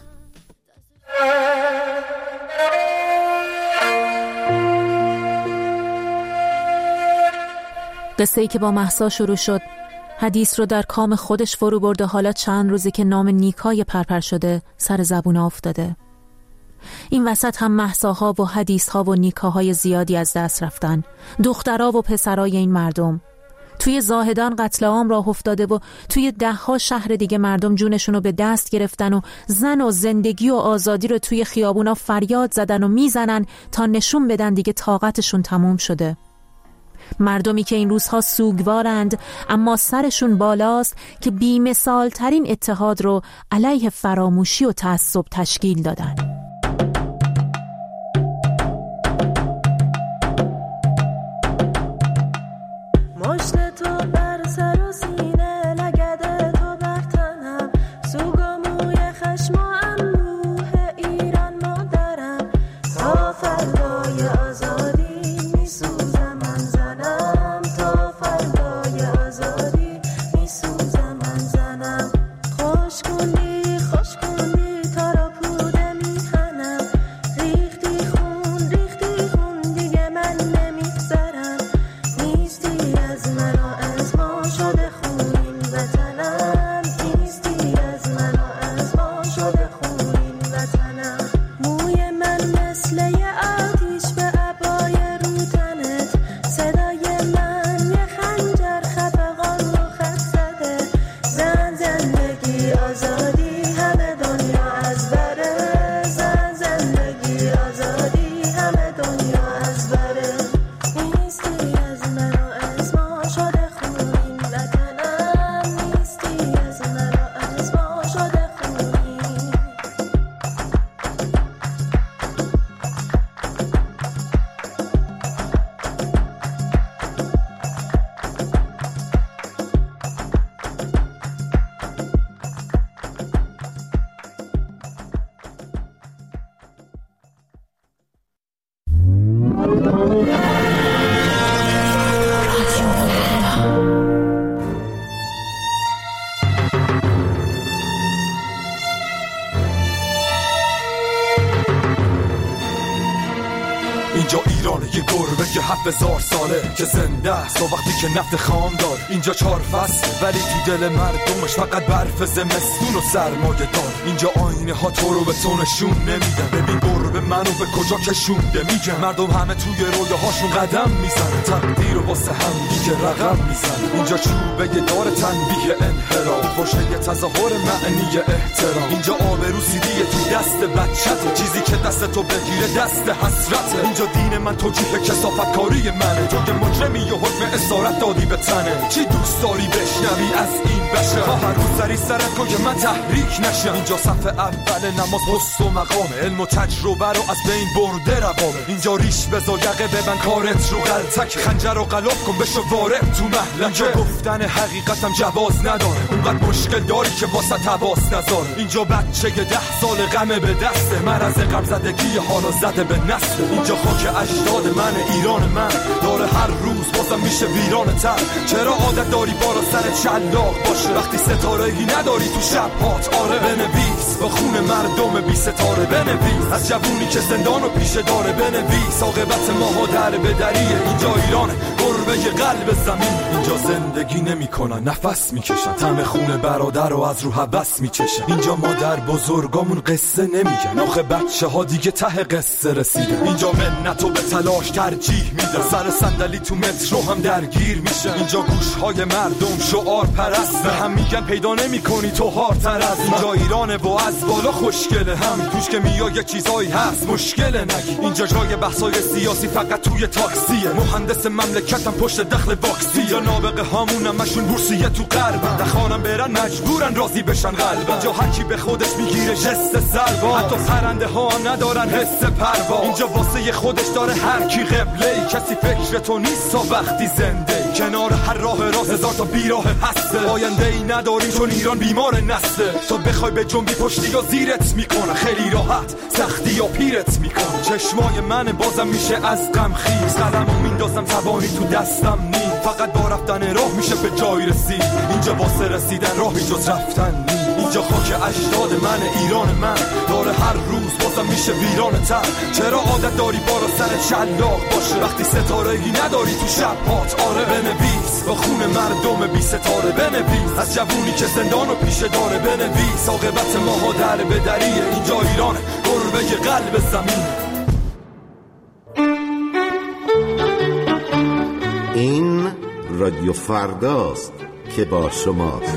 قصه‌ای که با مهسا شروع شد، حدیث رو در کام خودش فرو برده. حالا چند روزی که نام نیکای پرپر شده سر زبون افتاده. این وسط هم مهساها و حدیثها و نیکاهای زیادی از دست رفتن. دخترها و پسرای این مردم توی زاهدان قتل عام راه افتاده و توی ده ها شهر دیگه مردم جونشون رو به دست گرفتن و زن و زندگی و آزادی رو توی خیابونا فریاد زدن و میزنن تا نشون بدن دیگه طاقتشون تموم شده. مردمی که این روزها سوگوارند اما سرشون بالاست که بی‌مثال ترین اتحاد رو علیه فراموشی و تعصب تشکیل دادن. خوش کنی خوش کنی تا را پوده میخوام اینجا ایرانه، یه گربه که هفت هزار ساله که زنده است و وقتی که نفت خام داد. اینجا چهار فصل ولی تو دل مردمش فقط برف زمستون و سرمایه دار. اینجا آینه ها تو رو به تو نشون نمیدن. ببین گربه منو به کجا کشونده میگن. مردم همه توی رویاهاشون قدم میزنن، تقدیر و واسه هم دیگه رقم میزنن. اینجا چوبه دار تنبیه انحراف، پشت تظاهر معنی احترام. اینجا آبرو سیدیه تو دست بچته، چیزی که دست تو بگیره دست حسرته. اینجا دین من توجیه کثافت کاری منه، تو که مجرمی و حکم اسارت دادی به تنه. چی دوست داری بشنوی از این بشه؟ تا هر روز سری سرت کن که من تحریک نشم. اینجا صف اول نماز پست و مقامه، علم و تجربه رو از بین برده روامه. اینجا ریش بزا یقه ببن کارت رو غلطک، خنجر رو غلاف کن بشو وارد تو محلکه. اینجا گفتن حقیقتم جواز نداره، اونقدر مشکل داری که واسه تباس نذاره. اینجا بچه که ده سال غمه به دسته، مرض غم زدگی حالا زده به نسته. اینجا خاک اجداد من، ایران من داره هر روز بازم میشه ویران تر. چرا عادت داری بالا سر شلاق باشه وقتی ستاره‌ای نداری تو شب هات؟ آره بنویس با خون مردم بی ستاره، بنویس از جوونی که زندان و پیشه داره، بنویس عاقبت ماها در به دریه. اینجا ایرانه، گربه قلب زمین. اینجا زندگی نمیکنن، نفس میکشن، طعم خون برادر رو از رو حبس میچشن. اینجا مادر بزرگامون قصه نمیگن، آخه بچه ها دیگه ته قصه رسیدن. اینجا منتو به تلاش ترجیح میدن، سر صندلی تو مترو هم درگیر میشن. اینجا گوشهای مردم شعار پرست، به هم میگن پیدا نمیکنی تو هارتر از. اینجا ایرانه و از بالا خوشگله، همین توش که میای یه چیزایی هست مشکله نگی. اینجا جای بحثای سیاسی فقط توی تاکسیه، مهندس مملکتم پشت دخل واکسی. یا نابغه هامونم مشون بورسیه تو غربن، دخانم برن مجبورن راضی بشن قلبن. اینجا هر کی به خودش میگیره جست سربا، حتی پرنده ها ندارن حس پروا. اینجا واسه خودش داره هر کی قبله، کسی فکر تو نیست تا وقتی زنده. کنار هر راه راست هزار تا بیراه هسته، آینده ای نداریم چون ایران بیمار نسته. تو بخوای به جنبی پشتی یا زیرت میکنه، خیلی راحت سختی یا پیرت میکنه. چشمای من بازم میشه از غم خیز، قلمو میندازم توانی تو دستم نیم. فقط با رفتن راه میشه به جای رسید، اینجا واسه رسیدن راهی جز رفتن نیم. اینجا خاک اجداد من، ایران من داره هر روز بازم میشه ویران تر. چرا عادت داری بالا سر شلاق باشه وقتی ستاره‌ای نداری تو شب هات؟ آره بنویس با خون مردم بی ستاره، بنویس از جوونی که زندان و پیشه داره، بنویس عاقبت ماها در به دریه. اینجا ایرانه، گربه قلب زمین. این رادیو فرداست که با شماست.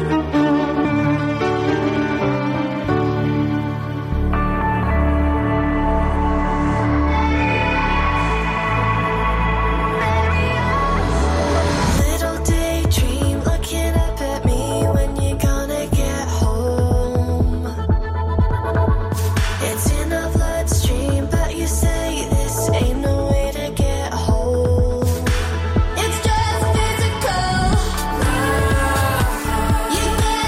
You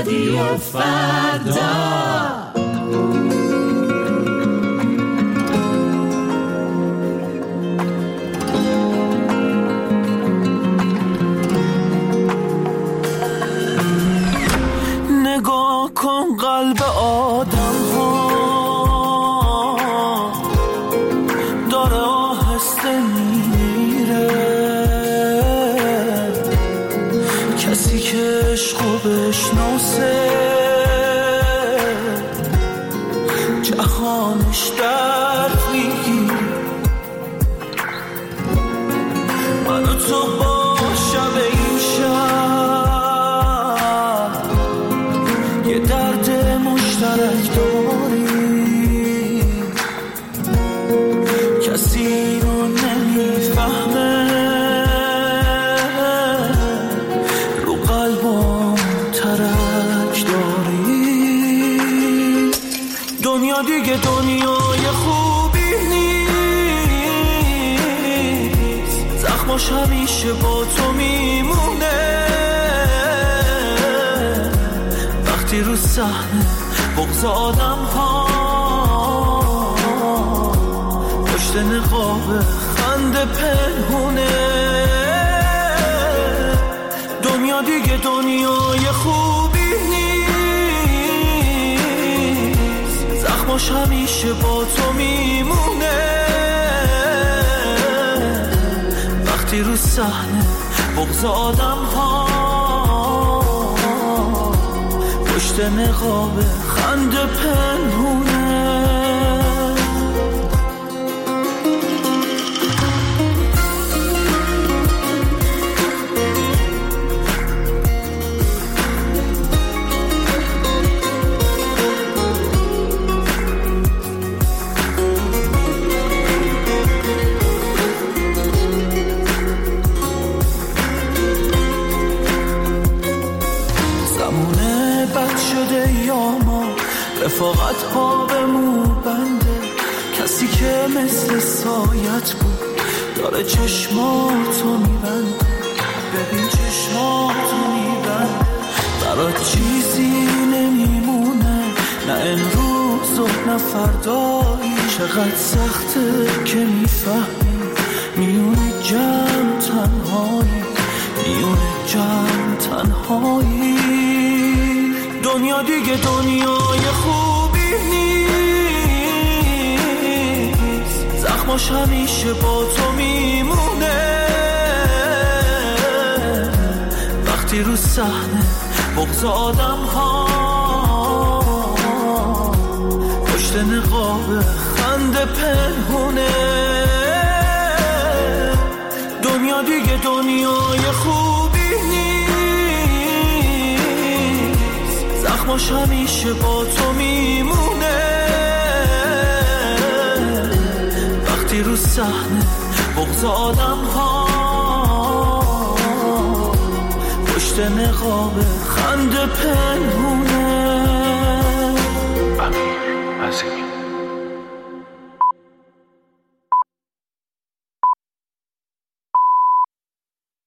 رادیو فردا. نگاه کن قلب آدم ها داره آهسته میره، کسی که عشقو بشناسه جهانش درد میگیره. من و تو با شب این شب یه درد مشترک داریم، کسی رو نمیفهمه، رو قلبم ترک داریم. دنیا دیگه دنیای خوبی نیست، زخماش همیشه با تو میمونه. وقتی رو صحنه بغض آدم ها پشت نقاب خنده پنهونه. دنیا دیگه دنیای خوبی نیست، زخماش همیشه با تو میمونه. وقتی رو صحنه بغض آدم ها پشت نقاب خنده پنهونه. رفاقت ها به مو بنده، کسی که مثل سایت بود داره چشماتو میبنده. ببین چشماتو میبنده، برات چیزی نمیمونه، نه امروز و نه فردایی. چقدر سخته که میفهمی میونه جمع تنهایی، میونه جمع تنهایی. دنیا دیگه دنیای خوبی نیست، زخماش همیشه با تو میمونه. وقتی رو صحنه بغض آدم ها پشت نقاب خنده پنهونه. دنیا دیگه دنیای خوبی زخماش همیشه با تو میمونه. وقتی رو صحنه بغض آدم ها پشت نقاب خنده پنهونه. امیر عظیمی